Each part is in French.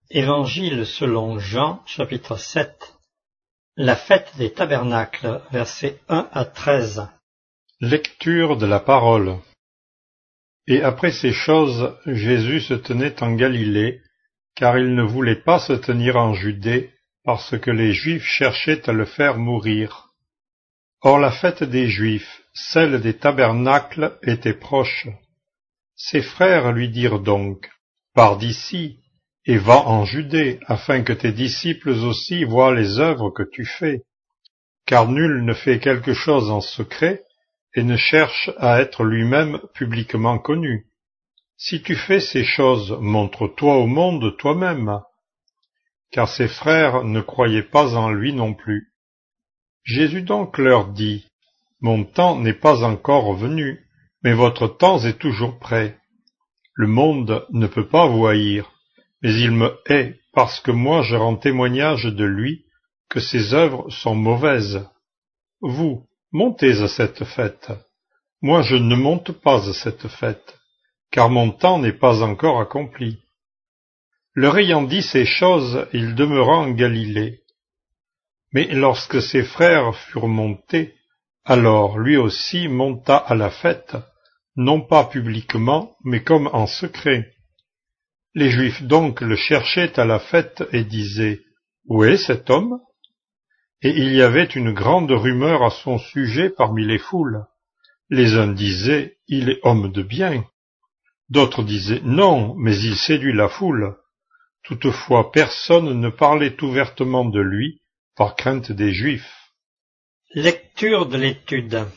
Évangile selon Jean, chapitre 7. La fête des tabernacles, versets 1 à 13. Lecture de la parole. Et après ces choses, Jésus se tenait en Galilée, car il ne voulait pas se tenir en Judée, parce que les Juifs cherchaient à le faire mourir. Or la fête des Juifs, celle des tabernacles, était proche. Ses frères lui dirent donc, « Pars d'ici, et va en Judée, afin que tes disciples aussi voient les œuvres que tu fais. Car nul ne fait quelque chose en secret, et ne cherche à être lui-même publiquement connu. Si tu fais ces choses, montre-toi au monde toi-même. » Car ses frères ne croyaient pas en lui non plus. Jésus donc leur dit, « Mon temps n'est pas encore venu, mais votre temps est toujours prêt. Le monde ne peut pas vous haïr, mais il me hait parce que moi je rends témoignage de lui que ses œuvres sont mauvaises. Vous, montez à cette fête. Moi je ne monte pas à cette fête, car mon temps n'est pas encore accompli. » Leur ayant dit ces choses, il demeura en Galilée. Mais lorsque ses frères furent montés, alors lui aussi monta à la fête, non pas publiquement, mais comme en secret. Les Juifs donc le cherchaient à la fête et disaient, « Où est cet homme ?» Et il y avait une grande rumeur à son sujet parmi les foules. Les uns disaient, « Il est homme de bien ». D'autres disaient, « Non, mais il séduit la foule ». Toutefois personne ne parlait ouvertement de lui par crainte des Juifs. Lecture de l'étude.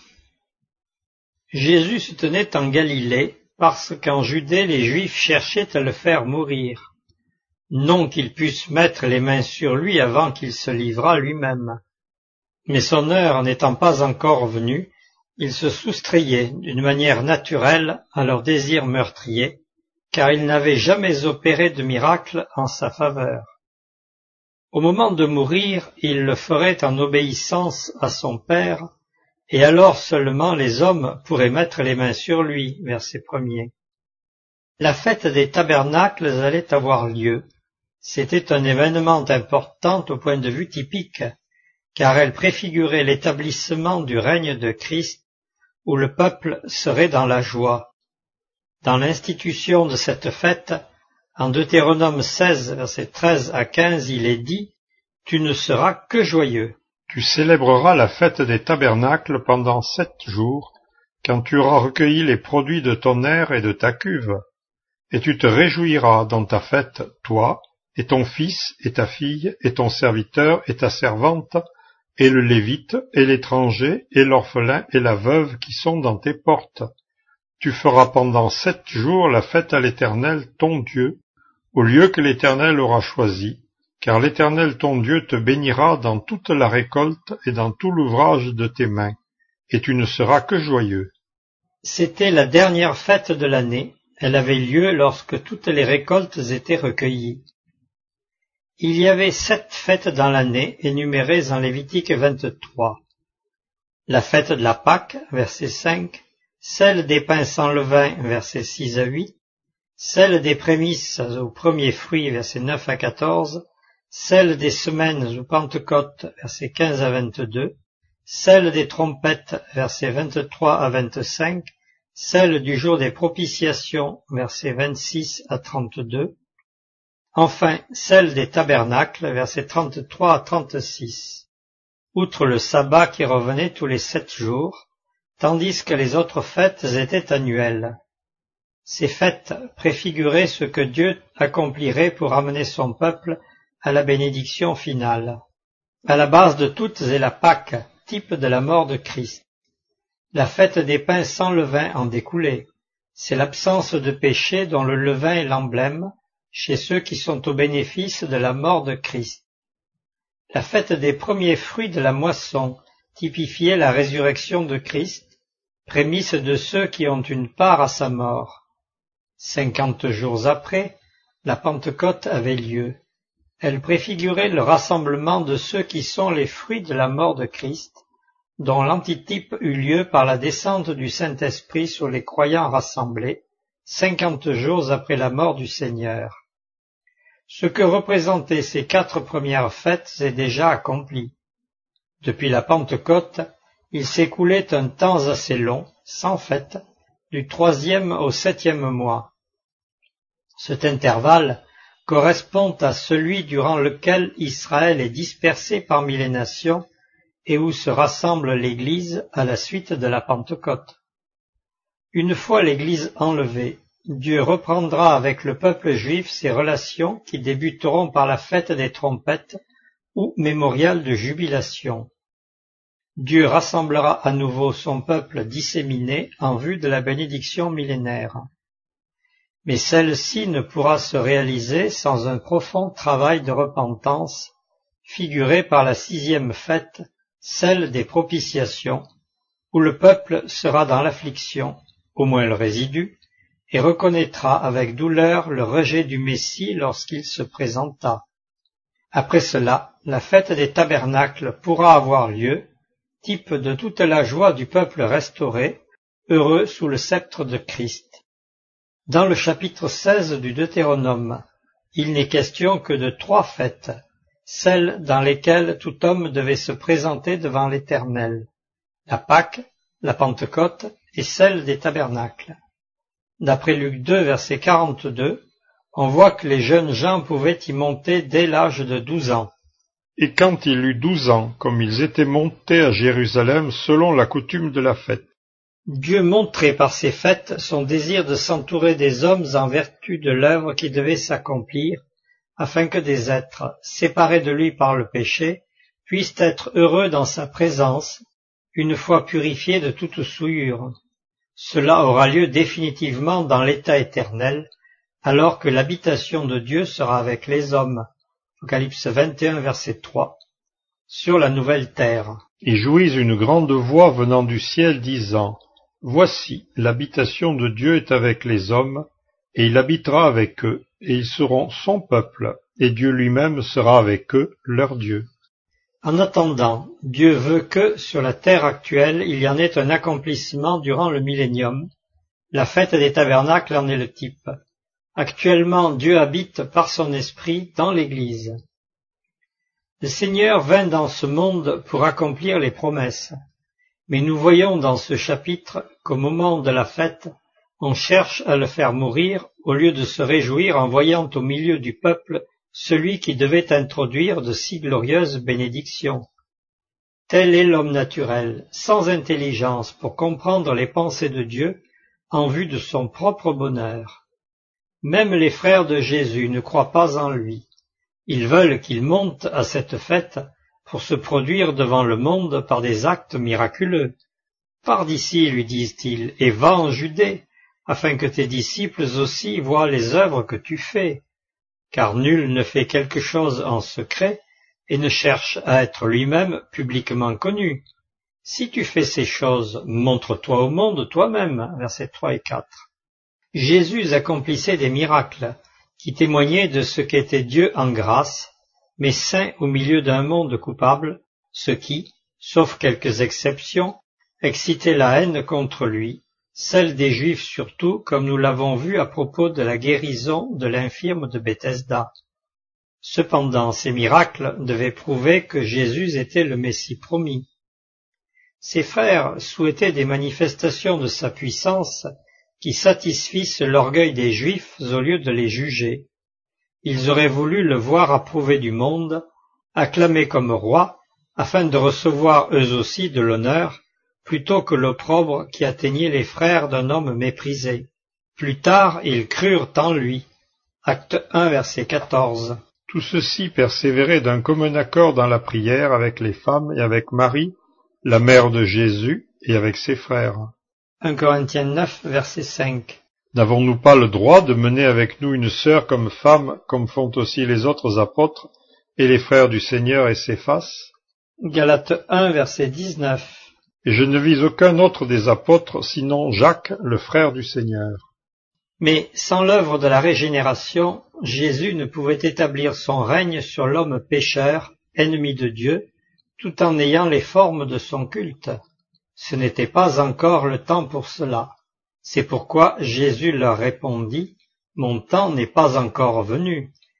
Jésus se tenait en Galilée, parce qu'en Judée les Juifs cherchaient à le faire mourir, non qu'ils puissent mettre les mains sur lui avant qu'il se livrât lui-même. Mais son heure n'étant pas encore venue, il se soustrayait d'une manière naturelle à leur désir meurtrier, car il n'avait jamais opéré de miracle en sa faveur. Au moment de mourir, il le ferait en obéissance à son Père, et alors seulement les hommes pourraient mettre les mains sur lui, verset 1er. La fête des tabernacles allait avoir lieu. C'était un événement important au point de vue typique, car elle préfigurait l'établissement du règne de Christ, où le peuple serait dans la joie. Dans l'institution de cette fête, en Deutéronome 16, versets 13 à 15, il est dit « Tu ne seras que joyeux ». Tu célébreras la fête des tabernacles pendant 7 jours, quand tu auras recueilli les produits de ton aire et de ta cuve. Et tu te réjouiras dans ta fête, toi, et ton fils, et ta fille, et ton serviteur, et ta servante, et le lévite, et l'étranger, et l'orphelin, et la veuve qui sont dans tes portes. Tu feras pendant 7 jours la fête à l'Éternel, ton Dieu, au lieu que l'Éternel aura choisi, car l'Éternel ton Dieu te bénira dans toute la récolte et dans tout l'ouvrage de tes mains, et tu ne seras que joyeux. C'était la dernière fête de l'année. Elle avait lieu lorsque toutes les récoltes étaient recueillies. Il y avait 7 fêtes dans l'année, énumérées en Lévitique 23. La fête de la Pâque, verset 5, celle des pains sans levain, versets 6 à 8, celle des prémices aux premiers fruits, versets 9 à 14, celle des semaines ou Pentecôte, versets 15 à 22, celle des trompettes, versets 23 à 25, celle du jour des propitiations, versets 26 à 32, enfin celle des tabernacles, versets 33 à 36. Outre le sabbat qui revenait tous les 7 jours, tandis que les autres fêtes étaient annuelles. Ces fêtes préfiguraient ce que Dieu accomplirait pour amener son peuple à la bénédiction finale. À la base de toutes est la Pâque, type de la mort de Christ. La fête des pains sans levain en découlait. C'est l'absence de péché dont le levain est l'emblème chez ceux qui sont au bénéfice de la mort de Christ. La fête des premiers fruits de la moisson typifiait la résurrection de Christ, prémisse de ceux qui ont une part à sa mort. 50 jours après, la Pentecôte avait lieu. Elle préfigurait le rassemblement de ceux qui sont les fruits de la mort de Christ, dont l'antitype eut lieu par la descente du Saint-Esprit sur les croyants rassemblés, 50 jours après la mort du Seigneur. Ce que représentaient ces 4 premières fêtes est déjà accompli. Depuis la Pentecôte, il s'écoulait un temps assez long, sans fête, du 3e au 7e mois. Cet intervalle correspond à celui durant lequel Israël est dispersé parmi les nations et où se rassemble l'Église à la suite de la Pentecôte. Une fois l'Église enlevée, Dieu reprendra avec le peuple juif ses relations qui débuteront par la fête des trompettes ou mémorial de jubilation. Dieu rassemblera à nouveau son peuple disséminé en vue de la bénédiction millénaire. Mais celle-ci ne pourra se réaliser sans un profond travail de repentance, figuré par la 6e fête, celle des propitiations, où le peuple sera dans l'affliction, au moins le résidu, et reconnaîtra avec douleur le rejet du Messie lorsqu'il se présenta. Après cela, la fête des tabernacles pourra avoir lieu, type de toute la joie du peuple restauré, heureux sous le sceptre de Christ. Dans le chapitre 16 du Deutéronome, il n'est question que de 3 fêtes, celles dans lesquelles tout homme devait se présenter devant l'Éternel, la Pâque, la Pentecôte et celle des tabernacles. D'après Luc 2, verset 42, on voit que les jeunes gens pouvaient y monter dès l'âge de 12 ans. Et quand il eut 12 ans, comme ils étaient montés à Jérusalem selon la coutume de la fête. Dieu montrait par ces fêtes son désir de s'entourer des hommes en vertu de l'œuvre qui devait s'accomplir, afin que des êtres, séparés de lui par le péché, puissent être heureux dans sa présence, une fois purifiés de toute souillure. Cela aura lieu définitivement dans l'état éternel, alors que l'habitation de Dieu sera avec les hommes. Apocalypse 21, verset 3. Sur la nouvelle terre. Et jouis une grande voix venant du ciel disant, Voici, l'habitation de Dieu est avec les hommes, et il habitera avec eux, et ils seront son peuple, et Dieu lui-même sera avec eux, leur Dieu. En attendant, Dieu veut que, sur la terre actuelle, il y en ait un accomplissement durant le millénium. La fête des tabernacles en est le type. Actuellement, Dieu habite par son esprit dans l'Église. Le Seigneur vint dans ce monde pour accomplir les promesses. Mais nous voyons dans ce chapitre qu'au moment de la fête, on cherche à le faire mourir au lieu de se réjouir en voyant au milieu du peuple celui qui devait introduire de si glorieuses bénédictions. Tel est l'homme naturel, sans intelligence pour comprendre les pensées de Dieu en vue de son propre bonheur. Même les frères de Jésus ne croient pas en lui. Ils veulent qu'il monte à cette fête pour se produire devant le monde par des actes miraculeux. Pars d'ici, lui disent-ils, et va en Judée, afin que tes disciples aussi voient les œuvres que tu fais. Car nul ne fait quelque chose en secret et ne cherche à être lui-même publiquement connu. Si tu fais ces choses, montre-toi au monde toi-même. Versets 3 et 4. Jésus accomplissait des miracles qui témoignaient de ce qu'était Dieu en grâce, mais saint au milieu d'un monde coupable, ce qui, sauf quelques exceptions, excitait la haine contre lui, celle des Juifs surtout, comme nous l'avons vu à propos de la guérison de l'infirme de Bethesda. Cependant, ces miracles devaient prouver que Jésus était le Messie promis. Ses frères souhaitaient des manifestations de sa puissance qui satisfissent l'orgueil des Juifs au lieu de les juger. Ils auraient voulu le voir approuvé du monde, acclamé comme roi, afin de recevoir eux aussi de l'honneur, plutôt que l'opprobre qui atteignait les frères d'un homme méprisé. Plus tard, ils crurent en lui. Acte 1, verset 14. Tout ceci persévérait d'un commun accord dans la prière avec les femmes et avec Marie, la mère de Jésus, et avec ses frères. 1 Corinthiens 9, verset 5. N'avons-nous pas le droit de mener avec nous une sœur comme femme, comme font aussi les autres apôtres, et les frères du Seigneur et Céphas? Galates 1, verset 19. Et je ne vis aucun autre des apôtres, sinon Jacques, le frère du Seigneur. Mais sans l'œuvre de la régénération, Jésus ne pouvait établir son règne sur l'homme pécheur, ennemi de Dieu, tout en ayant les formes de son culte. Ce n'était pas encore le temps pour cela. C'est pourquoi Jésus leur répondit, « Mon temps n'est pas encore venu,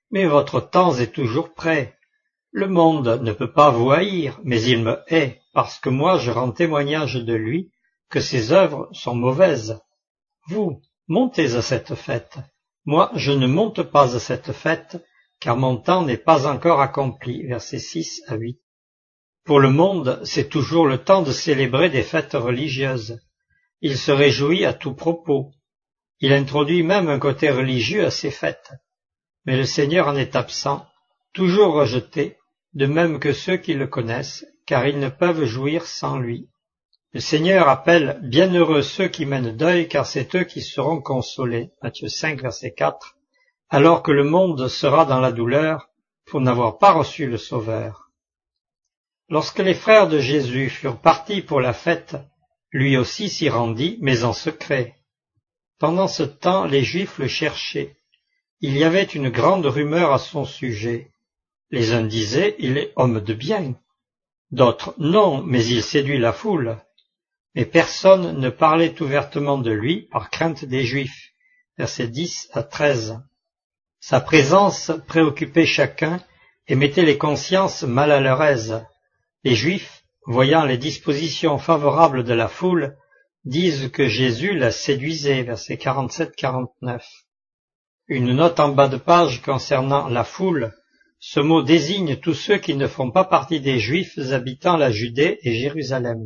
Mais votre temps est toujours prêt. Le monde ne peut pas vous haïr, mais il me hait, parce que moi je rends témoignage de lui, que ses œuvres sont mauvaises. Vous, montez à cette fête. Moi, je ne monte pas à cette fête, car mon temps n'est pas encore accompli. Versets 6 à 8. Pour le monde, c'est toujours le temps de célébrer des fêtes religieuses. Il se réjouit à tout propos. Il introduit même un côté religieux à ces fêtes. Mais le Seigneur en est absent, toujours rejeté, de même que ceux qui le connaissent, car ils ne peuvent jouir sans lui. Le Seigneur appelle « Bienheureux ceux qui mènent deuil, car c'est eux qui seront consolés » Matthieu 5, verset 4, alors que le monde sera dans la douleur pour n'avoir pas reçu le Sauveur. Lorsque les frères de Jésus furent partis pour la fête, lui aussi s'y rendit, mais en secret. Pendant ce temps, les Juifs le cherchaient. Il y avait une grande rumeur à son sujet. Les uns disaient « Il est homme de bien », d'autres « Non, mais il séduit la foule ». Mais personne ne parlait ouvertement de lui par crainte des Juifs. Versets 10 à 13. Sa présence préoccupait chacun et mettait les consciences mal à leur aise. Les Juifs, voyant les dispositions favorables de la foule, disent que Jésus la séduisait. Versets 47-49. Une note en bas de page concernant la foule. Ce mot désigne tous ceux qui ne font pas partie des Juifs habitant la Judée et Jérusalem.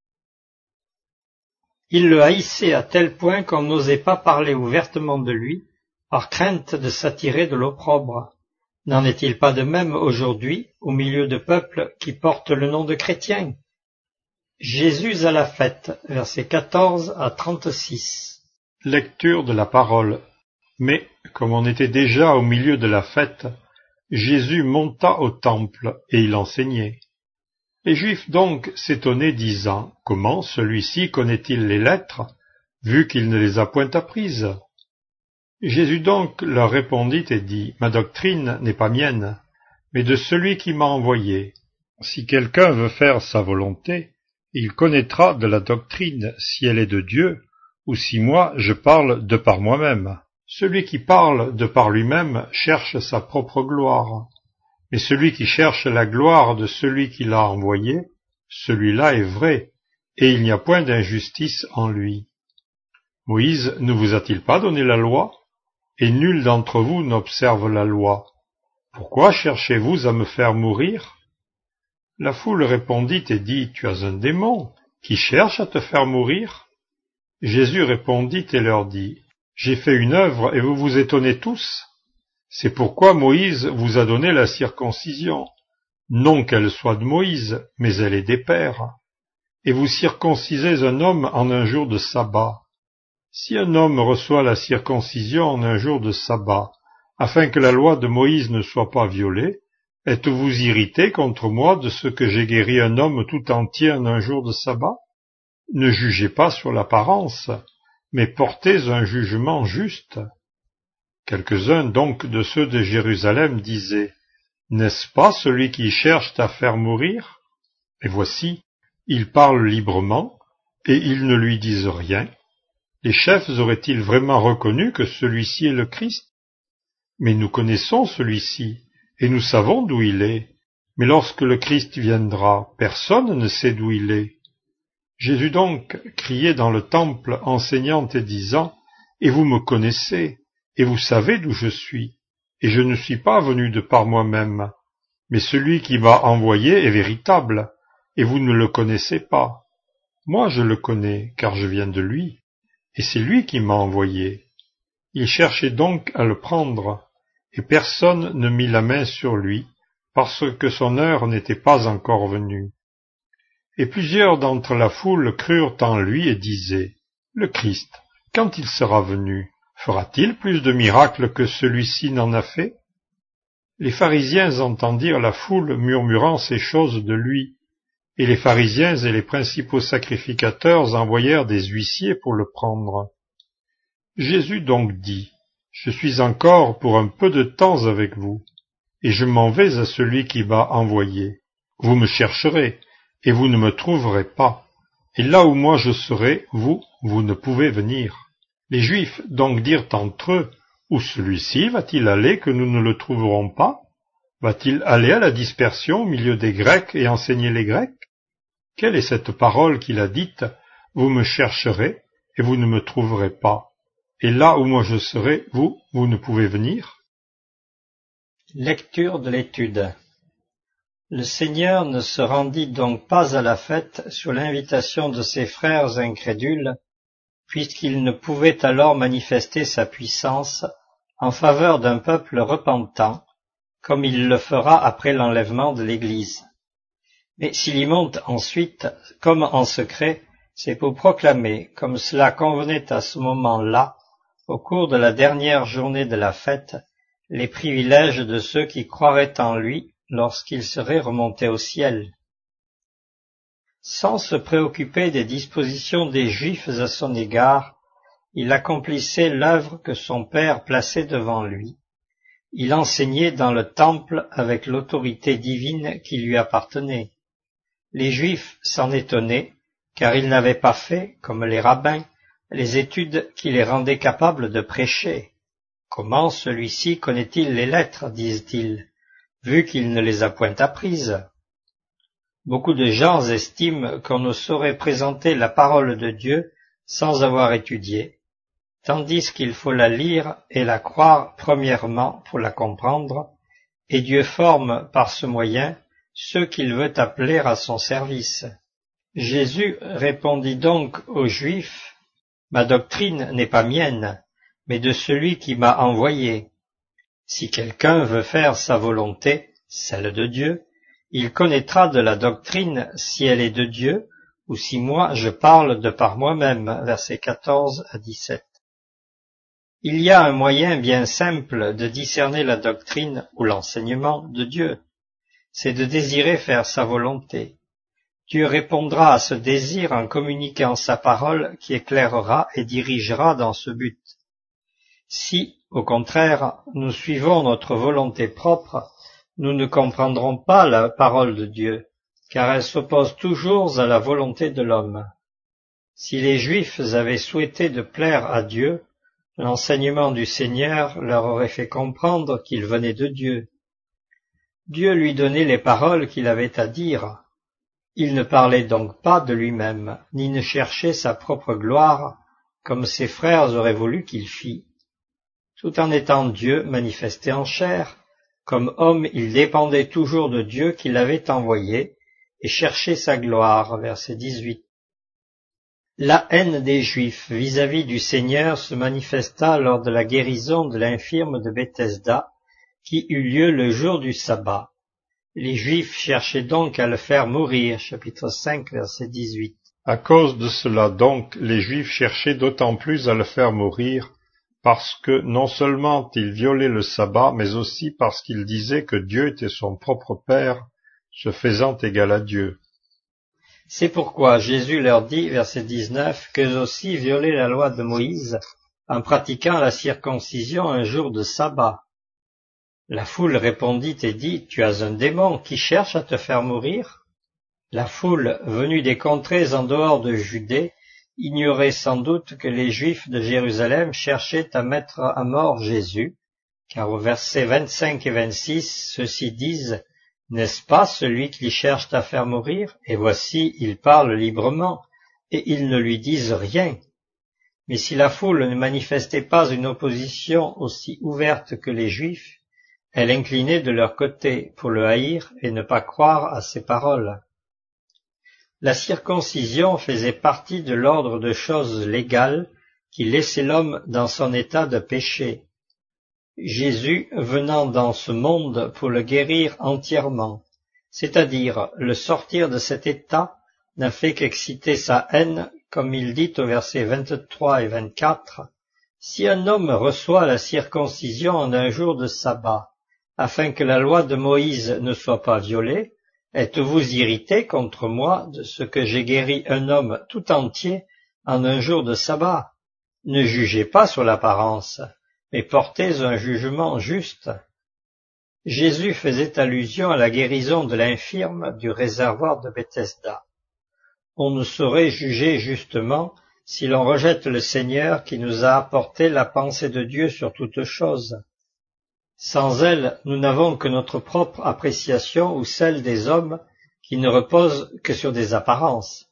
Il le haïssait à tel point qu'on n'osait pas parler ouvertement de lui, par crainte de s'attirer de l'opprobre. N'en est-il pas de même aujourd'hui, au milieu de peuples qui portent le nom de chrétiens? Jésus à la fête, versets 14 à 36. Lecture de la parole. Mais, comme on était déjà au milieu de la fête, Jésus monta au temple et il enseignait. Les Juifs donc s'étonnaient, disant « Comment celui-ci connaît-il les lettres, vu qu'il ne les a point apprises ?» Jésus donc leur répondit et dit « Ma doctrine n'est pas mienne, mais de celui qui m'a envoyé. Si quelqu'un veut faire sa volonté, il connaîtra de la doctrine si elle est de Dieu, ou si moi je parle de par moi-même. Celui qui parle de par lui-même cherche sa propre gloire. Mais celui qui cherche la gloire de celui qui l'a envoyé, celui-là est vrai, et il n'y a point d'injustice en lui. Moïse ne vous a-t-il pas donné la loi? Et nul d'entre vous n'observe la loi. Pourquoi cherchez-vous à me faire mourir? La foule répondit et dit, Tu as un démon, qui cherche à te faire mourir? Jésus répondit et leur dit, J'ai fait une œuvre et vous vous étonnez tous? C'est pourquoi Moïse vous a donné la circoncision, non qu'elle soit de Moïse, mais elle est des pères. Et vous circoncisez un homme en un jour de sabbat. Si un homme reçoit la circoncision en un jour de sabbat, afin que la loi de Moïse ne soit pas violée, êtes-vous irrité contre moi de ce que j'ai guéri un homme tout entier en un jour de sabbat? Ne jugez pas sur l'apparence, mais portez un jugement juste. Quelques-uns donc de ceux de Jérusalem disaient, N'est-ce pas celui qui cherche à faire mourir? Et voici, il parle librement, et ils ne lui disent rien. Les chefs auraient-ils vraiment reconnu que celui-ci est le Christ? Mais nous connaissons celui-ci, et nous savons d'où il est. Mais lorsque le Christ viendra, personne ne sait d'où il est. Jésus donc criait dans le temple, enseignant et disant, Et vous me connaissez, et vous savez d'où je suis, et je ne suis pas venu de par moi-même, mais celui qui m'a envoyé est véritable, et vous ne le connaissez pas. Moi je le connais, car je viens de lui, et c'est lui qui m'a envoyé. Il cherchait donc à le prendre, et personne ne mit la main sur lui, parce que son heure n'était pas encore venue. Et plusieurs d'entre la foule crurent en lui et disaient, Le Christ, quand il sera venu, fera-t-il plus de miracles que celui-ci n'en a fait? Les pharisiens entendirent la foule murmurant ces choses de lui, et les pharisiens et les principaux sacrificateurs envoyèrent des huissiers pour le prendre. Jésus donc dit, Je suis encore pour un peu de temps avec vous, et je m'en vais à celui qui m'a envoyé. Vous me chercherez, et vous ne me trouverez pas, et là où moi je serai, vous ne pouvez venir. Les Juifs donc dirent entre eux, Ou celui-ci va-t-il aller que nous ne le trouverons pas? Va-t-il aller à la dispersion au milieu des Grecs et enseigner les Grecs? Quelle est cette parole qu'il a dite? Vous me chercherez et vous ne me trouverez pas. Et là où moi je serai, vous ne pouvez venir? Lecture de l'étude. Le Seigneur ne se rendit donc pas à la fête sur l'invitation de ses frères incrédules, puisqu'il ne pouvait alors manifester sa puissance en faveur d'un peuple repentant, comme il le fera après l'enlèvement de l'Église. Mais s'il y monte ensuite, comme en secret, c'est pour proclamer, comme cela convenait à ce moment-là, au cours de la dernière journée de la fête, les privilèges de ceux qui croiraient en lui lorsqu'il serait remonté au ciel. Sans se préoccuper des dispositions des Juifs à son égard, il accomplissait l'œuvre que son Père plaçait devant lui. Il enseignait dans le temple avec l'autorité divine qui lui appartenait. Les Juifs s'en étonnaient, car il n'avait pas fait, comme les rabbins, les études qui les rendaient capables de prêcher. Comment celui-ci connaît-il les lettres, disent-ils, vu qu'il ne les a point apprises? Beaucoup de gens estiment qu'on ne saurait présenter la parole de Dieu sans avoir étudié, tandis qu'il faut la lire et la croire premièrement pour la comprendre, et Dieu forme par ce moyen ceux qu'il veut appeler à son service. Jésus répondit donc aux Juifs, « Ma doctrine n'est pas mienne, mais de celui qui m'a envoyé. Si quelqu'un veut faire sa volonté, celle de Dieu, il connaîtra de la doctrine si elle est de Dieu, ou si moi je parle de par moi-même. » Versets 14 à 17. Il y a un moyen bien simple de discerner la doctrine ou l'enseignement de Dieu. C'est de désirer faire sa volonté. Dieu répondra à ce désir en communiquant sa parole qui éclairera et dirigera dans ce but. Si, au contraire, nous suivons notre volonté propre, nous ne comprendrons pas la parole de Dieu, car elle s'oppose toujours à la volonté de l'homme. Si les Juifs avaient souhaité de plaire à Dieu, l'enseignement du Seigneur leur aurait fait comprendre qu'il venait de Dieu. Dieu lui donnait les paroles qu'il avait à dire. Il ne parlait donc pas de lui-même, ni ne cherchait sa propre gloire, comme ses frères auraient voulu qu'il fît. Tout en étant Dieu manifesté en chair, comme homme il dépendait toujours de Dieu qui l'avait envoyé, et cherchait sa gloire. Verset 18. La haine des Juifs vis-à-vis du Seigneur se manifesta lors de la guérison de l'infirme de Bethesda, qui eut lieu le jour du sabbat. Les Juifs cherchaient donc à le faire mourir. Chapitre 5, verset 18. À cause de cela donc, les Juifs cherchaient d'autant plus à le faire mourir, parce que non seulement il violait le sabbat, mais aussi parce qu'il disait que Dieu était son propre Père, se faisant égal à Dieu. C'est pourquoi Jésus leur dit, verset 19, qu'eux aussi violaient la loi de Moïse en pratiquant la circoncision un jour de sabbat. La foule répondit et dit, « Tu as un démon qui cherche à te faire mourir ?» La foule, venue des contrées en dehors de Judée, ignorait sans doute que les Juifs de Jérusalem cherchaient à mettre à mort Jésus, car au verset 25 et 26, ceux-ci disent, « N'est-ce pas celui qui cherche à faire mourir? Et voici, il parle librement, et ils ne lui disent rien. » Mais si la foule ne manifestait pas une opposition aussi ouverte que les Juifs, elle inclinait de leur côté pour le haïr et ne pas croire à ses paroles. La circoncision faisait partie de l'ordre de choses légales qui laissait l'homme dans son état de péché. Jésus venant dans ce monde pour le guérir entièrement, c'est-à-dire le sortir de cet état, n'a fait qu'exciter sa haine, comme il dit au verset 23 et 24, « Si un homme reçoit la circoncision en un jour de sabbat, afin que la loi de Moïse ne soit pas violée, êtes-vous irrité contre moi de ce que j'ai guéri un homme tout entier en un jour de sabbat? Ne jugez pas sur l'apparence, mais portez un jugement juste. » Jésus faisait allusion à la guérison de l'infirme du réservoir de Bethesda. On ne saurait juger justement si l'on rejette le Seigneur qui nous a apporté la pensée de Dieu sur toutes choses? Sans elle, nous n'avons que notre propre appréciation ou celle des hommes qui ne repose que sur des apparences.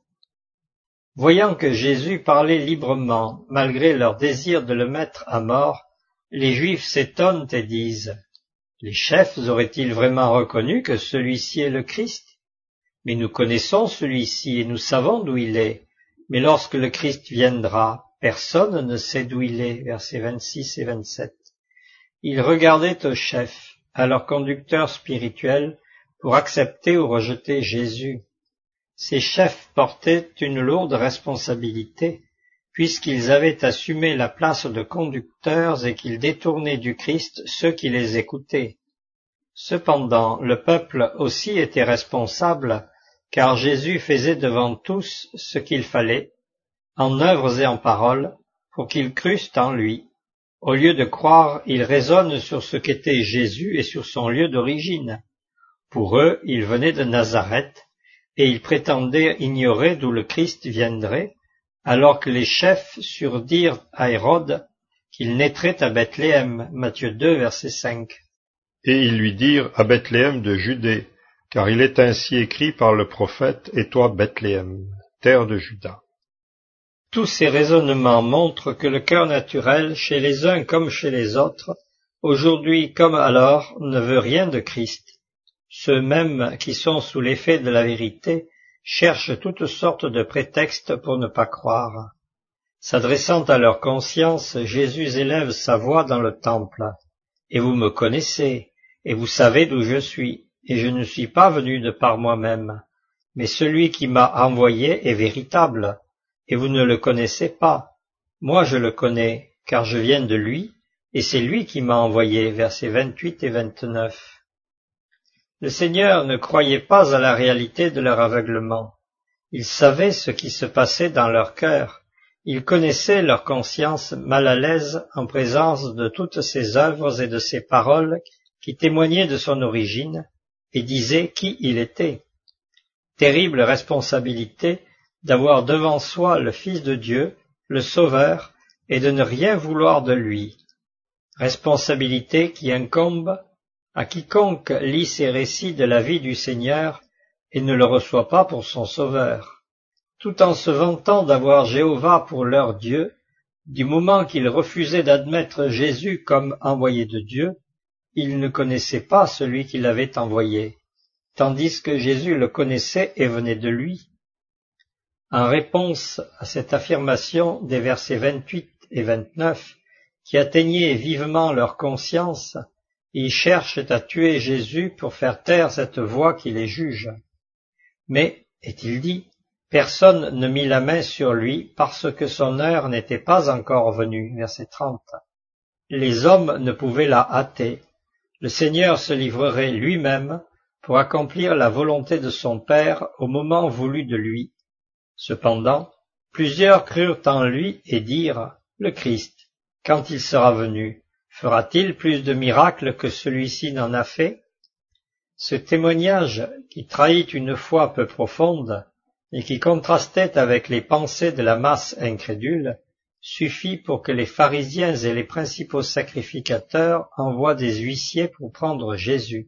Voyant que Jésus parlait librement, malgré leur désir de le mettre à mort, les Juifs s'étonnent et disent: « Les chefs auraient-ils vraiment reconnu que celui-ci est le Christ? Mais nous connaissons celui-ci et nous savons d'où il est. Mais lorsque le Christ viendra, personne ne sait d'où il est. » Versets 26 et 27. Ils regardaient aux chefs, à leurs conducteurs spirituels, pour accepter ou rejeter Jésus. Ces chefs portaient une lourde responsabilité, puisqu'ils avaient assumé la place de conducteurs et qu'ils détournaient du Christ ceux qui les écoutaient. Cependant, le peuple aussi était responsable, car Jésus faisait devant tous ce qu'il fallait, en œuvres et en paroles, pour qu'ils crussent en lui. Au lieu de croire, ils raisonnent sur ce qu'était Jésus et sur son lieu d'origine. Pour eux, il venait de Nazareth, et ils prétendaient ignorer d'où le Christ viendrait, alors que les chefs surdirent à Hérode qu'il naîtrait à Bethléem. Matthieu 2, verset 5. Et ils lui dirent: à Bethléem de Judée, car il est ainsi écrit par le prophète: et toi, Bethléem, terre de Juda. Tous ces raisonnements montrent que le cœur naturel, chez les uns comme chez les autres, aujourd'hui comme alors, ne veut rien de Christ. Ceux mêmes qui sont sous l'effet de la vérité cherchent toutes sortes de prétextes pour ne pas croire. S'adressant à leur conscience, Jésus élève sa voix dans le temple. « Et vous me connaissez, et vous savez d'où je suis, et je ne suis pas venu de par moi-même, mais celui qui m'a envoyé est véritable, et vous ne le connaissez pas. Moi je le connais, car je viens de lui, et c'est lui qui m'a envoyé. » Versets 28 et 29. Le Seigneur ne croyait pas à la réalité de leur aveuglement. Il savait ce qui se passait dans leur cœur. Il connaissait leur conscience mal à l'aise en présence de toutes ses œuvres et de ses paroles qui témoignaient de son origine et disaient qui il était. Terrible responsabilité d'avoir devant soi le Fils de Dieu, le Sauveur, et de ne rien vouloir de lui. Responsabilité qui incombe à quiconque lit ces récits de la vie du Seigneur et ne le reçoit pas pour son Sauveur. Tout en se vantant d'avoir Jéhovah pour leur Dieu, du moment qu'ils refusaient d'admettre Jésus comme envoyé de Dieu, ils ne connaissaient pas celui qui l'avait envoyé, tandis que Jésus le connaissait et venait de lui. En réponse à cette affirmation des versets 28 et 29, qui atteignaient vivement leur conscience, ils cherchent à tuer Jésus pour faire taire cette voix qui les juge. Mais, est-il dit, personne ne mit la main sur lui parce que son heure n'était pas encore venue. Verset 30. Les hommes ne pouvaient la hâter. Le Seigneur se livrerait lui-même pour accomplir la volonté de son Père au moment voulu de lui. Cependant, plusieurs crurent en lui et dirent: « Le Christ, quand il sera venu, fera-t-il plus de miracles que celui-ci n'en a fait ?» Ce témoignage, qui trahit une foi peu profonde et qui contrastait avec les pensées de la masse incrédule, suffit pour que les pharisiens et les principaux sacrificateurs envoient des huissiers pour prendre Jésus.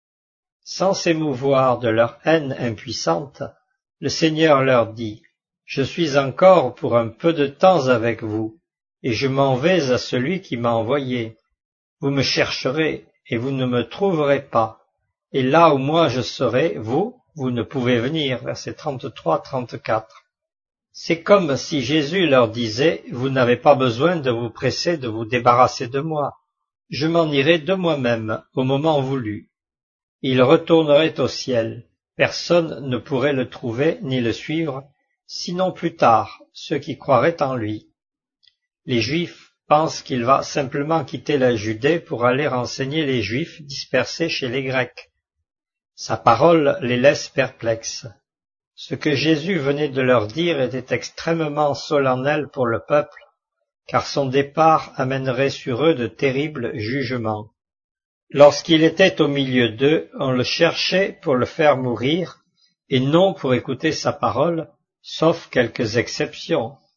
Sans s'émouvoir de leur haine impuissante, le Seigneur leur dit: « Je suis encore pour un peu de temps avec vous, et je m'en vais à celui qui m'a envoyé. Vous me chercherez, et vous ne me trouverez pas. Et là où moi je serai, vous ne pouvez venir. » Versets 33-34. C'est comme si Jésus leur disait: « Vous n'avez pas besoin de vous presser de vous débarrasser de moi. Je m'en irai de moi-même au moment voulu. » Il retournerait au ciel. Personne ne pourrait le trouver ni le suivre, sinon plus tard ceux qui croiraient en lui. Les Juifs pensent qu'il va simplement quitter la Judée pour aller renseigner les Juifs dispersés chez les Grecs. Sa parole les laisse perplexes. Ce que Jésus venait de leur dire était extrêmement solennel pour le peuple, car son départ amènerait sur eux de terribles jugements. Lorsqu'il était au milieu d'eux, on le cherchait pour le faire mourir, et non pour écouter sa parole, sauf quelques exceptions.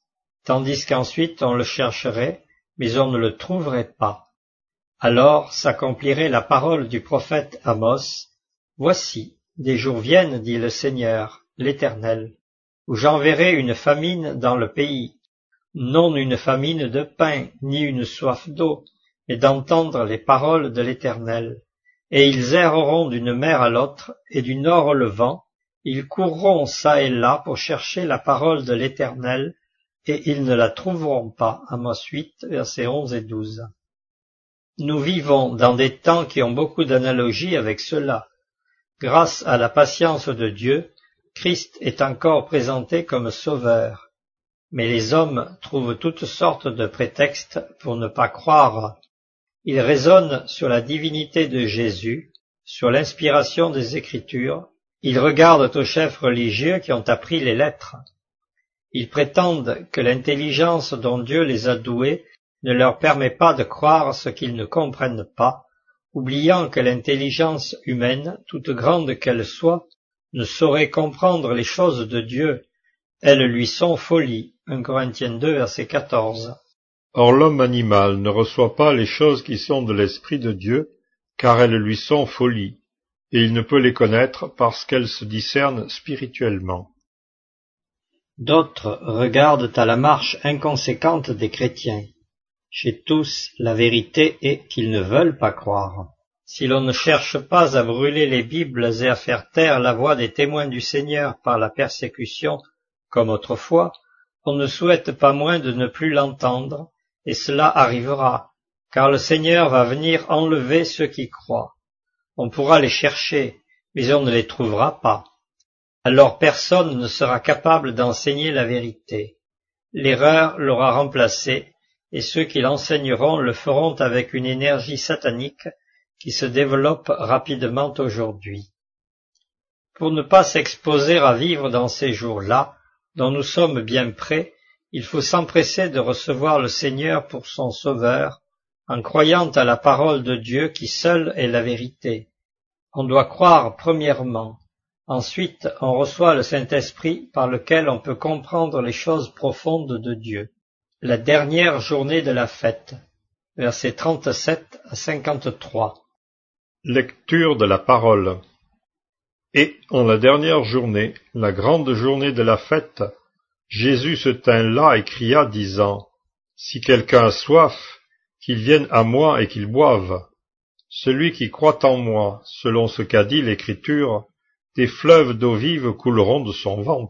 tandis qu'ensuite on le chercherait, mais on ne le trouverait pas. Alors s'accomplirait la parole du prophète Amos. Voici, des jours viennent, dit le Seigneur, l'Éternel, où j'enverrai une famine dans le pays, non une famine de pain, ni une soif d'eau, mais d'entendre les paroles de l'Éternel. Et ils erreront d'une mer à l'autre, et du nord au levant, ils courront çà et là pour chercher la parole de l'Éternel, et ils ne la trouveront pas. Amos 8, versets 11 et 12. Nous vivons dans des temps qui ont beaucoup d'analogies avec cela. Grâce à la patience de Dieu, Christ est encore présenté comme sauveur. Mais les hommes trouvent toutes sortes de prétextes pour ne pas croire. Ils raisonnent sur la divinité de Jésus, sur l'inspiration des Écritures. Ils regardent aux chefs religieux qui ont appris les lettres. Ils prétendent que l'intelligence dont Dieu les a doués ne leur permet pas de croire ce qu'ils ne comprennent pas, oubliant que l'intelligence humaine, toute grande qu'elle soit, ne saurait comprendre les choses de Dieu. Elles lui sont folie. 1 Corinthiens 2, verset 14. Or l'homme animal ne reçoit pas les choses qui sont de l'Esprit de Dieu, car elles lui sont folie, et il ne peut les connaître parce qu'elles se discernent spirituellement. D'autres regardent à la marche inconséquente des chrétiens. Chez tous, la vérité est qu'ils ne veulent pas croire. Si l'on ne cherche pas à brûler les Bibles et à faire taire la voix des témoins du Seigneur par la persécution, comme autrefois, on ne souhaite pas moins de ne plus l'entendre, et cela arrivera, car le Seigneur va venir enlever ceux qui croient. On pourra les chercher, mais on ne les trouvera pas. Alors personne ne sera capable d'enseigner la vérité. L'erreur l'aura remplacé, et ceux qui l'enseigneront le feront avec une énergie satanique qui se développe rapidement aujourd'hui. Pour ne pas s'exposer à vivre dans ces jours-là, dont nous sommes bien près, il faut s'empresser de recevoir le Seigneur pour son Sauveur, en croyant à la parole de Dieu qui seule est la vérité. On doit croire premièrement. Ensuite, on reçoit le Saint-Esprit par lequel on peut comprendre les choses profondes de Dieu. La dernière journée de la fête, versets 37 à 53. Lecture de la parole. Et, en la dernière journée, la grande journée de la fête, Jésus se tint là et cria, disant, « Si quelqu'un a soif, qu'il vienne à moi et qu'il boive. Celui qui croit en moi, selon ce qu'a dit l'Écriture, des fleuves d'eau vive couleront de son ventre. »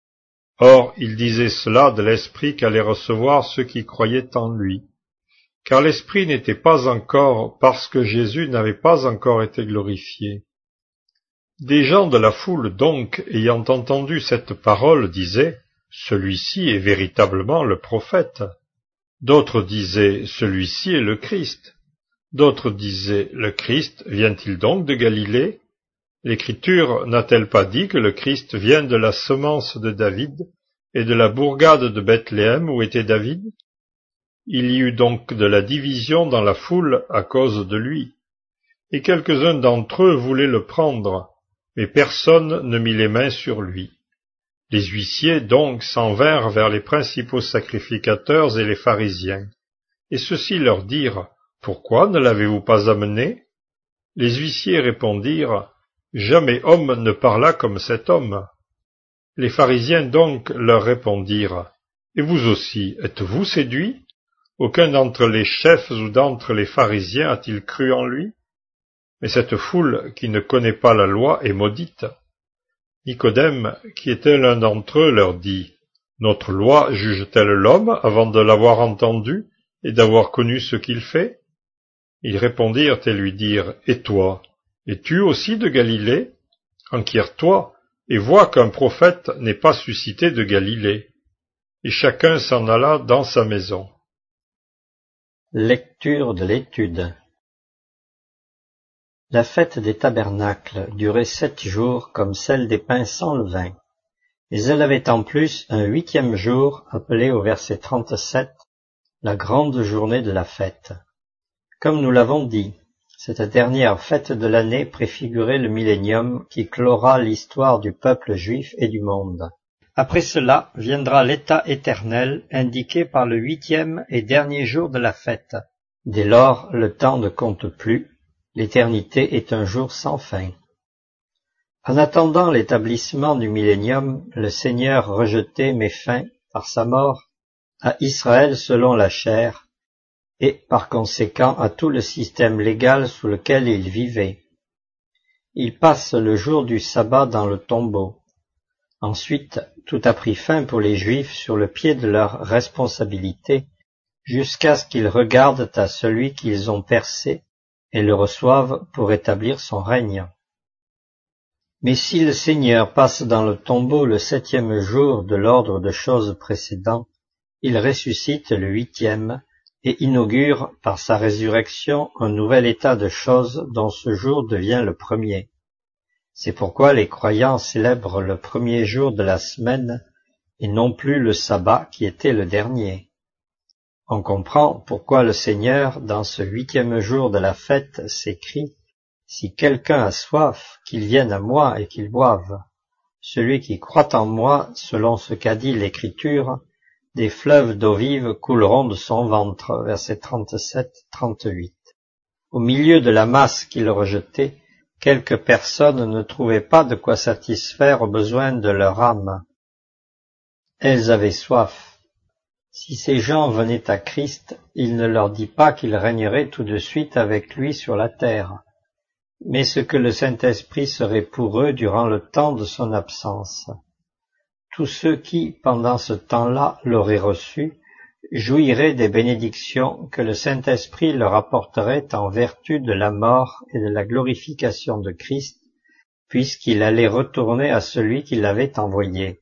Or, il disait cela de l'Esprit qu'allait recevoir ceux qui croyaient en lui. Car l'Esprit n'était pas encore, parce que Jésus n'avait pas encore été glorifié. Des gens de la foule donc, ayant entendu cette parole, disaient, « Celui-ci est véritablement le prophète. » D'autres disaient, « Celui-ci est le Christ. » D'autres disaient, « Le Christ vient-il donc de Galilée? L'Écriture n'a-t-elle pas dit que le Christ vient de la semence de David et de la bourgade de Bethléem où était David? » Il y eut donc de la division dans la foule à cause de lui. Et quelques-uns d'entre eux voulaient le prendre, mais personne ne mit les mains sur lui. Les huissiers donc s'en vinrent vers les principaux sacrificateurs et les pharisiens, et ceux-ci leur dirent, « Pourquoi ne l'avez-vous pas amené ?» Les huissiers répondirent, « Jamais homme ne parla comme cet homme. » Les pharisiens donc leur répondirent, « Et vous aussi, êtes-vous séduits? Aucun d'entre les chefs ou d'entre les pharisiens a-t-il cru en lui? Mais cette foule qui ne connaît pas la loi est maudite. » Nicodème, qui était l'un d'entre eux, leur dit, « Notre loi juge-t-elle l'homme avant de l'avoir entendu et d'avoir connu ce qu'il fait? » Ils répondirent et lui dirent, « Et toi, es-tu aussi de Galilée? Enquiers-toi, et vois qu'un prophète n'est pas suscité de Galilée. » Et chacun s'en alla dans sa maison. Lecture de l'étude. La fête des tabernacles durait 7 jours comme celle des pains sans levain, mais elle avait en plus un 8e jour appelé au verset 37 la grande journée de la fête. Comme nous l'avons dit, cette dernière fête de l'année préfigurait le millénium qui clora l'histoire du peuple juif et du monde. Après cela viendra l'état éternel indiqué par le 8e et dernier jour de la fête. Dès lors, le temps ne compte plus, l'éternité est un jour sans fin. En attendant l'établissement du millénium, le Seigneur rejeté met fin, par sa mort, à Israël selon la chair, et par conséquent à tout le système légal sous lequel il vivait. Il passe le jour du sabbat dans le tombeau. Ensuite, tout a pris fin pour les Juifs sur le pied de leur responsabilité, jusqu'à ce qu'ils regardent à celui qu'ils ont percé et le reçoivent pour établir son règne. Mais si le Seigneur passe dans le tombeau le 7e jour de l'ordre de choses précédent, il ressuscite le 8e et inaugure par sa résurrection un nouvel état de choses dont ce jour devient le premier. C'est pourquoi les croyants célèbrent le premier jour de la semaine et non plus le sabbat qui était le dernier. On comprend pourquoi le Seigneur, dans ce 8e jour de la fête, s'écrie « Si quelqu'un a soif, qu'il vienne à moi et qu'il boive. Celui qui croit en moi, selon ce qu'a dit l'Écriture, des fleuves d'eau vive couleront de son ventre. » Versets 37-38. Au milieu de la masse qui le rejetait, quelques personnes ne trouvaient pas de quoi satisfaire aux besoins de leur âme. Elles avaient soif. Si ces gens venaient à Christ, il ne leur dit pas qu'ils régneraient tout de suite avec lui sur la terre, mais ce que le Saint-Esprit serait pour eux durant le temps de son absence. Tous ceux qui, pendant ce temps-là, l'auraient reçu, jouiraient des bénédictions que le Saint-Esprit leur apporterait en vertu de la mort et de la glorification de Christ, puisqu'il allait retourner à celui qui l'avait envoyé.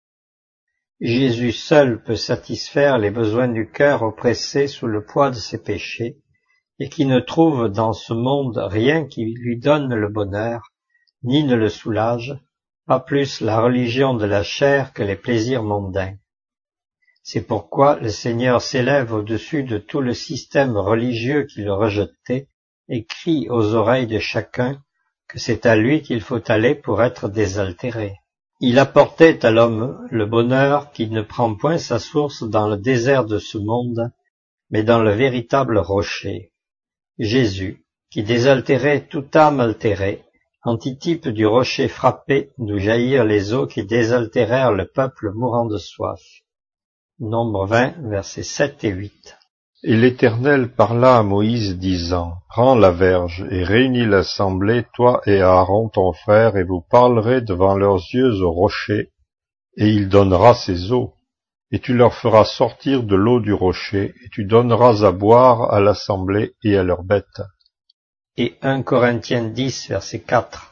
Jésus seul peut satisfaire les besoins du cœur oppressé sous le poids de ses péchés, et qui ne trouve dans ce monde rien qui lui donne le bonheur, ni ne le soulage, pas plus la religion de la chair que les plaisirs mondains. C'est pourquoi le Seigneur s'élève au-dessus de tout le système religieux qui le rejetait et crie aux oreilles de chacun que c'est à lui qu'il faut aller pour être désaltéré. Il apportait à l'homme le bonheur qui ne prend point sa source dans le désert de ce monde, mais dans le véritable rocher. Jésus, qui désaltérait toute âme altérée, antitype du rocher frappé d'où jaillirent les eaux qui désaltérèrent le peuple mourant de soif. Nombre 20, versets 7 et 8. Et l'Éternel parla à Moïse, disant, « Prends la verge, et réunis l'assemblée, toi et Aaron ton frère, et vous parlerez devant leurs yeux au rocher, et il donnera ses eaux. Et tu leur feras sortir de l'eau du rocher, et tu donneras à boire à l'assemblée et à leurs bêtes. » Et 1 Corinthiens 10, verset 4.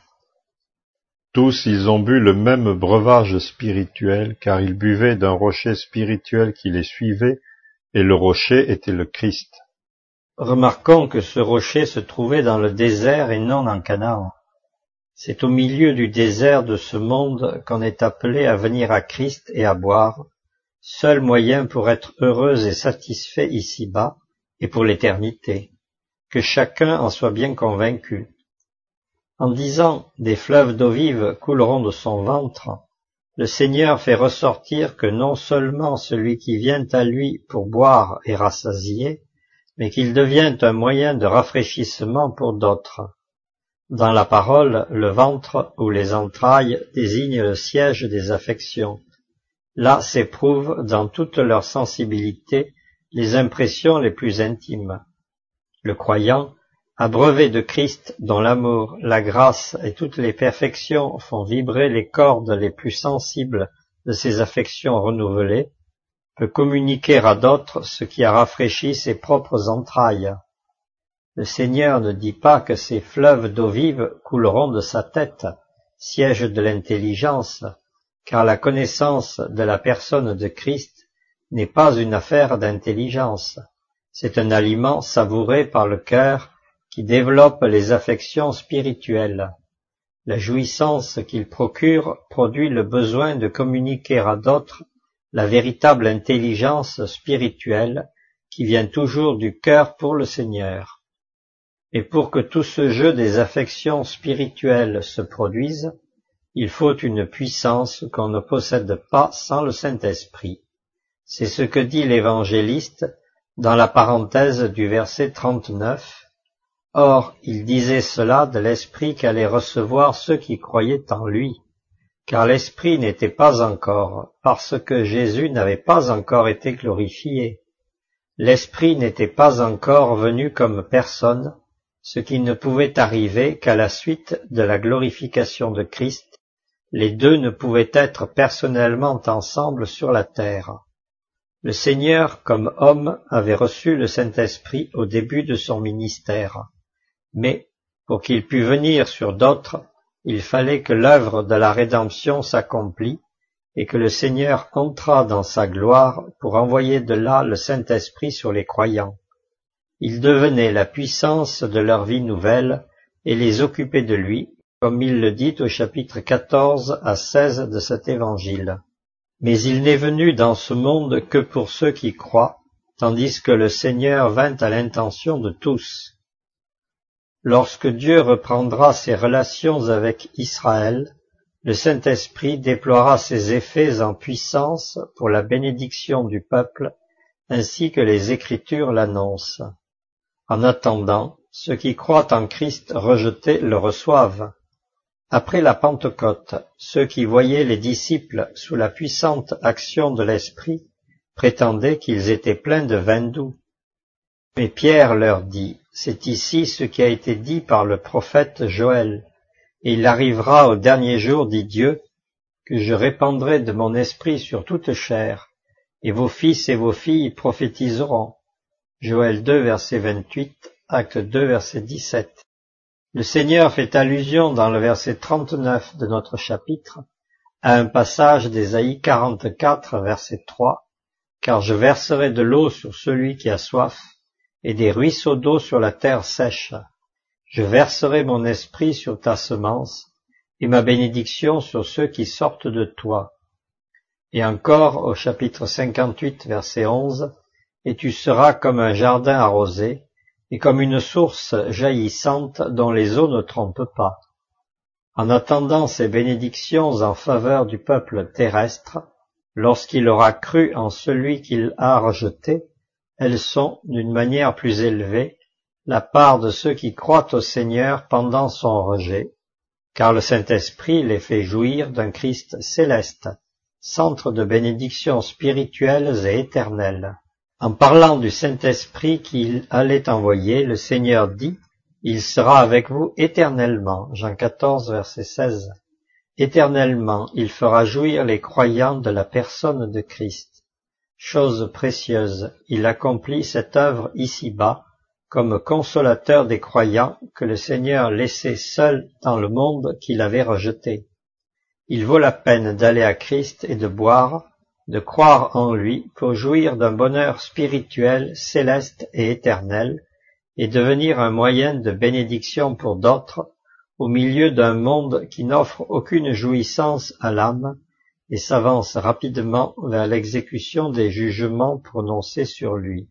Tous ils ont bu le même breuvage spirituel, car ils buvaient d'un rocher spirituel qui les suivait, et le rocher était le Christ. Remarquons que ce rocher se trouvait dans le désert et non en Canaan. C'est au milieu du désert de ce monde qu'on est appelé à venir à Christ et à boire, seul moyen pour être heureux et satisfait ici-bas et pour l'éternité, que chacun en soit bien convaincu. En disant « des fleuves d'eau vive couleront de son ventre », le Seigneur fait ressortir que non seulement celui qui vient à lui pour boire est rassasié, mais qu'il devient un moyen de rafraîchissement pour d'autres. Dans la parole, le ventre ou les entrailles désigne le siège des affections. Là s'éprouvent dans toute leur sensibilité les impressions les plus intimes. Le croyant, abreuvé de Christ dont l'amour, la grâce et toutes les perfections font vibrer les cordes les plus sensibles de ses affections renouvelées, peut communiquer à d'autres ce qui a rafraîchi ses propres entrailles. Le Seigneur ne dit pas que ces fleuves d'eau vive couleront de sa tête, siège de l'intelligence, car la connaissance de la personne de Christ n'est pas une affaire d'intelligence. C'est un aliment savouré par le cœur qui développe les affections spirituelles. La jouissance qu'il procure produit le besoin de communiquer à d'autres la véritable intelligence spirituelle qui vient toujours du cœur pour le Seigneur. Et pour que tout ce jeu des affections spirituelles se produise, il faut une puissance qu'on ne possède pas sans le Saint-Esprit. C'est ce que dit l'évangéliste dans la parenthèse du verset 39. Or, il disait cela de l'Esprit qu'allaient recevoir ceux qui croyaient en lui, car l'Esprit n'était pas encore, parce que Jésus n'avait pas encore été glorifié. L'Esprit n'était pas encore venu comme personne, ce qui ne pouvait arriver qu'à la suite de la glorification de Christ. Les deux ne pouvaient être personnellement ensemble sur la terre. Le Seigneur, comme homme, avait reçu le Saint-Esprit au début de son ministère. Mais, pour qu'il pût venir sur d'autres, il fallait que l'œuvre de la rédemption s'accomplît et que le Seigneur entrât dans sa gloire pour envoyer de là le Saint-Esprit sur les croyants. Il devenait la puissance de leur vie nouvelle et les occupait de lui, comme il le dit au chapitre 14 à 16 de cet évangile. Mais il n'est venu dans ce monde que pour ceux qui croient, tandis que le Seigneur vint à l'intention de tous. Lorsque Dieu reprendra ses relations avec Israël, le Saint-Esprit déploiera ses effets en puissance pour la bénédiction du peuple, ainsi que les Écritures l'annoncent. En attendant, ceux qui croient en Christ rejeté le reçoivent. Après la Pentecôte, ceux qui voyaient les disciples sous la puissante action de l'Esprit prétendaient qu'ils étaient pleins de vin doux. Mais Pierre leur dit, « C'est ici ce qui a été dit par le prophète Joël. Et il arrivera au dernier jour, dit Dieu, que je répandrai de mon esprit sur toute chair, et vos fils et vos filles prophétiseront. » Joël 2, verset 28, Acte 2, verset 17. Le Seigneur fait allusion dans le verset 39 de notre chapitre à un passage d'Ésaïe 44, verset 3, « Car je verserai de l'eau sur celui qui a soif, et des ruisseaux d'eau sur la terre sèche. Je verserai mon esprit sur ta semence, et ma bénédiction sur ceux qui sortent de toi. » Et encore au chapitre 58, verset 11, « Et tu seras comme un jardin arrosé, et comme une source jaillissante dont les eaux ne trompent pas. » En attendant ces bénédictions en faveur du peuple terrestre, lorsqu'il aura cru en celui qu'il a rejeté, elles sont, d'une manière plus élevée, la part de ceux qui croient au Seigneur pendant son rejet, car le Saint-Esprit les fait jouir d'un Christ céleste, centre de bénédictions spirituelles et éternelles. En parlant du Saint-Esprit qu'il allait envoyer, le Seigneur dit, « Il sera avec vous éternellement » Jean 14, verset 16. Éternellement, il fera jouir les croyants de la personne de Christ. Chose précieuse, il accomplit cette œuvre ici-bas, comme consolateur des croyants que le Seigneur laissait seuls dans le monde qu'il avait rejeté. Il vaut la peine d'aller à Christ et de boire, de croire en lui pour jouir d'un bonheur spirituel, céleste et éternel, et devenir un moyen de bénédiction pour d'autres, au milieu d'un monde qui n'offre aucune jouissance à l'âme et s'avance rapidement vers l'exécution des jugements prononcés sur lui.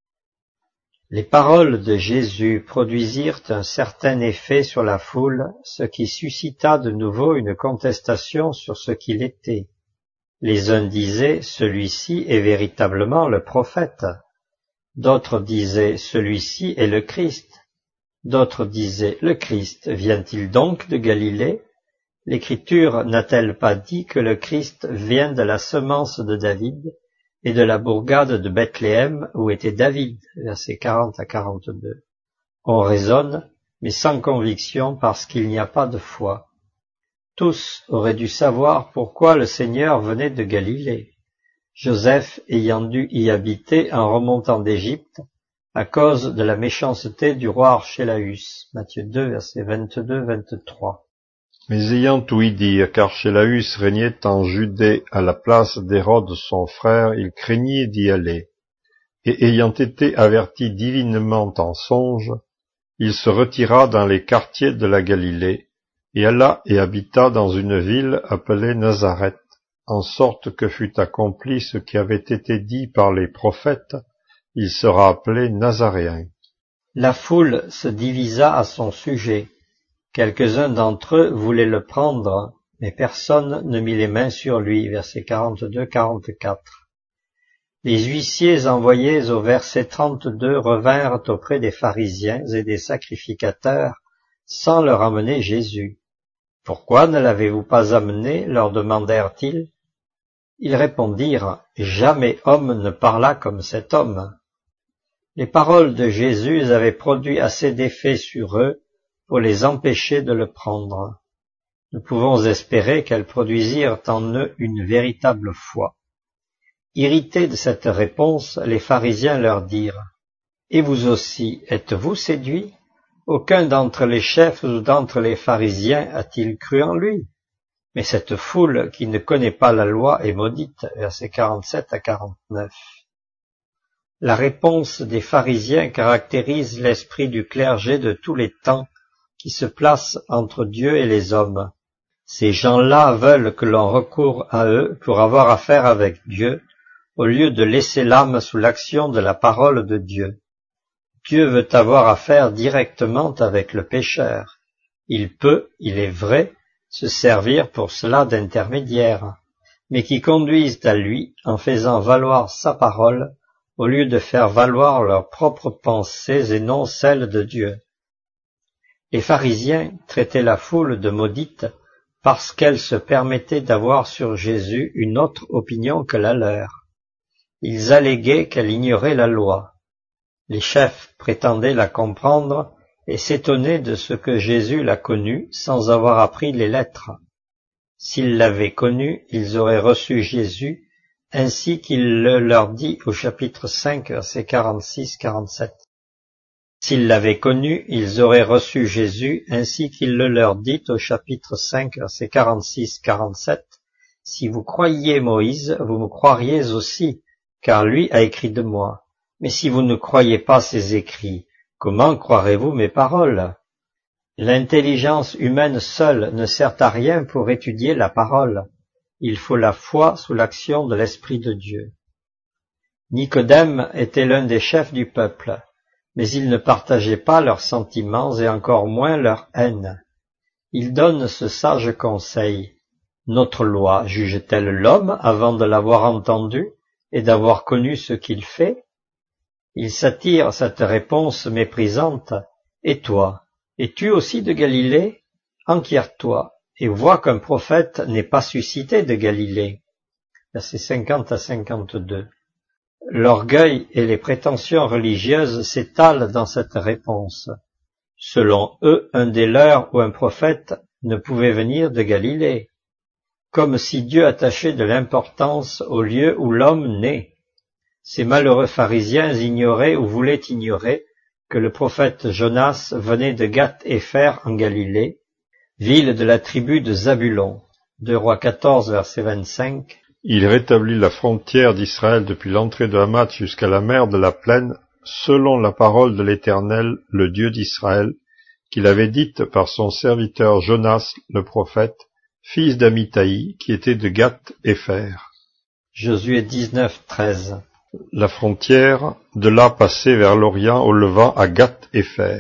Les paroles de Jésus produisirent un certain effet sur la foule, ce qui suscita de nouveau une contestation sur ce qu'il était. Les uns disaient, celui-ci est véritablement le prophète. D'autres disaient, celui-ci est le Christ. D'autres disaient, le Christ vient-il donc de Galilée? L'Écriture n'a-t-elle pas dit que le Christ vient de la semence de David et de la bourgade de Bethléem où était David? Versets 40 à 42. On raisonne, mais sans conviction parce qu'il n'y a pas de foi. Tous auraient dû savoir pourquoi le Seigneur venait de Galilée, Joseph ayant dû y habiter en remontant d'Égypte à cause de la méchanceté du roi Archélaüs. Matthieu 2, versets 22-23. Mais ayant ouï dire qu'Archélaüs régnait en Judée à la place d'Hérode son frère, il craignit d'y aller. Et ayant été averti divinement en songe, il se retira dans les quartiers de la Galilée, et alla et habita dans une ville appelée Nazareth, en sorte que fut accompli ce qui avait été dit par les prophètes, il sera appelé Nazaréen. La foule se divisa à son sujet. Quelques-uns d'entre eux voulaient le prendre mais personne ne mit les mains sur lui. Versets 42-44. Les huissiers envoyés au verset 32 revinrent auprès des pharisiens et des sacrificateurs sans leur amener Jésus. « Pourquoi ne l'avez-vous pas amené ?» leur demandèrent-ils. Ils répondirent, « Jamais homme ne parla comme cet homme. » Les paroles de Jésus avaient produit assez d'effet sur eux pour les empêcher de le prendre. Nous pouvons espérer qu'elles produisirent en eux une véritable foi. Irrités de cette réponse, les pharisiens leur dirent, « Et vous aussi, êtes-vous séduits ? Aucun d'entre les chefs ou d'entre les pharisiens a-t-il cru en lui ? Mais cette foule qui ne connaît pas la loi est maudite. » Versets 47-49. La réponse des pharisiens caractérise l'esprit du clergé de tous les temps qui se place entre Dieu et les hommes. Ces gens-là veulent que l'on recourt à eux pour avoir affaire avec Dieu, au lieu de laisser l'âme sous l'action de la parole de Dieu. Dieu veut avoir affaire directement avec le pécheur. Il peut, il est vrai, se servir pour cela d'intermédiaire, mais qui conduisent à lui en faisant valoir sa parole, au lieu de faire valoir leurs propres pensées et non celles de Dieu. Les pharisiens traitaient la foule de maudite parce qu'elle se permettait d'avoir sur Jésus une autre opinion que la leur. Ils alléguaient qu'elle ignorait la loi. Les chefs prétendaient la comprendre et s'étonnaient de ce que Jésus l'a connue sans avoir appris les lettres. S'ils l'avaient connue, ils auraient reçu Jésus ainsi qu'il le leur dit au chapitre 5, versets 46-47. S'ils l'avaient connu, ils auraient reçu Jésus ainsi qu'il le leur dit au chapitre 5, versets 46-47. Si vous croyiez Moïse, vous me croiriez aussi, car lui a écrit de moi. Mais si vous ne croyez pas ses écrits, comment croirez-vous mes paroles? L'intelligence humaine seule ne sert à rien pour étudier la parole. Il faut la foi sous l'action de l'Esprit de Dieu. Nicodème était l'un des chefs du peuple, mais il ne partageait pas leurs sentiments et encore moins leur haine. Il donne ce sage conseil. Notre loi juge-t-elle l'homme avant de l'avoir entendu et d'avoir connu ce qu'il fait? Il s'attire cette réponse méprisante. Et toi, es-tu aussi de Galilée? Enquiers-toi et vois qu'un prophète n'est pas suscité de Galilée. Versets 50-52. L'orgueil et les prétentions religieuses s'étalent dans cette réponse. Selon eux, un des leurs ou un prophète ne pouvait venir de Galilée, comme si Dieu attachait de l'importance au lieu où l'homme naît. Ces malheureux pharisiens ignoraient ou voulaient ignorer que le prophète Jonas venait de Gath-Hépher en Galilée, ville de la tribu de Zabulon. 2 Rois 14, verset 25. Il rétablit la frontière d'Israël depuis l'entrée de Hamath jusqu'à la mer de la Plaine, selon la parole de l'Éternel, le Dieu d'Israël, qu'il avait dite par son serviteur Jonas le prophète, fils d'Amithaï, qui était de Gath-Hépher. Josué 19, 13. La frontière de là passait vers l'Orient au Levant à Gath-Hépher.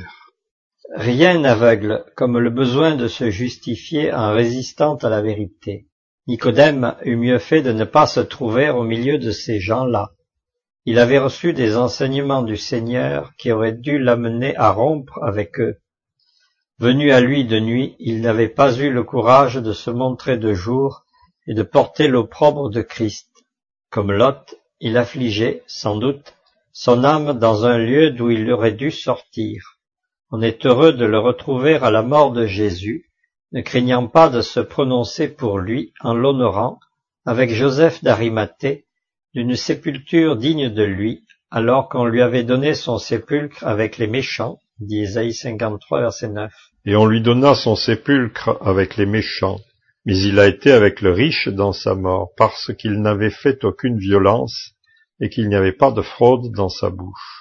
Rien n'aveugle comme le besoin de se justifier en résistant à la vérité. Nicodème eût mieux fait de ne pas se trouver au milieu de ces gens-là. Il avait reçu des enseignements du Seigneur qui auraient dû l'amener à rompre avec eux. Venu à lui de nuit, il n'avait pas eu le courage de se montrer de jour et de porter l'opprobre de Christ. Comme Lot, il affligeait, sans doute, son âme dans un lieu d'où il aurait dû sortir. On est heureux de le retrouver à la mort de Jésus, ne craignant pas de se prononcer pour lui en l'honorant, avec Joseph d'Arimathée, d'une sépulture digne de lui, alors qu'on lui avait donné son sépulcre avec les méchants, dit Ésaïe 53, verset 9. Et on lui donna son sépulcre avec les méchants, mais il a été avec le riche dans sa mort, parce qu'il n'avait fait aucune violence, et qu'il n'y avait pas de fraude dans sa bouche.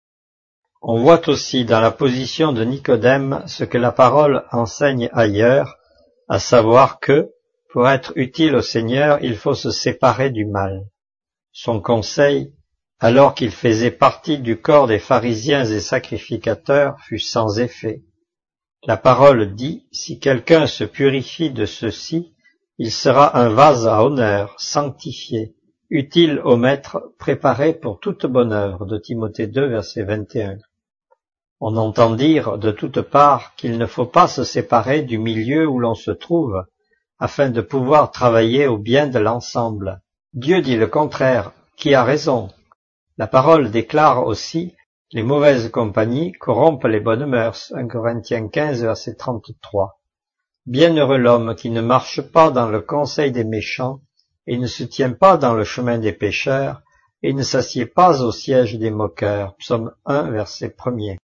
On voit aussi dans la position de Nicodème ce que la parole enseigne ailleurs, à savoir que, pour être utile au Seigneur, il faut se séparer du mal. Son conseil, alors qu'il faisait partie du corps des pharisiens et sacrificateurs, fut sans effet. La parole dit, si quelqu'un se purifie de ceci, Il sera un vase à honneur, sanctifié, utile au maître, préparé pour toute bonne œuvre. De Timothée 2, verset 21. On entend dire de toutes parts qu'il ne faut pas se séparer du milieu où l'on se trouve, afin de pouvoir travailler au bien de l'ensemble. Dieu dit le contraire, qui a raison. La parole déclare aussi « Les mauvaises compagnies corrompent les bonnes mœurs » 1 Corinthiens 15, verset 33. Bienheureux l'homme qui ne marche pas dans le conseil des méchants, et ne se tient pas dans le chemin des pécheurs, et ne s'assied pas au siège des moqueurs. Psaume 1, verset 1er.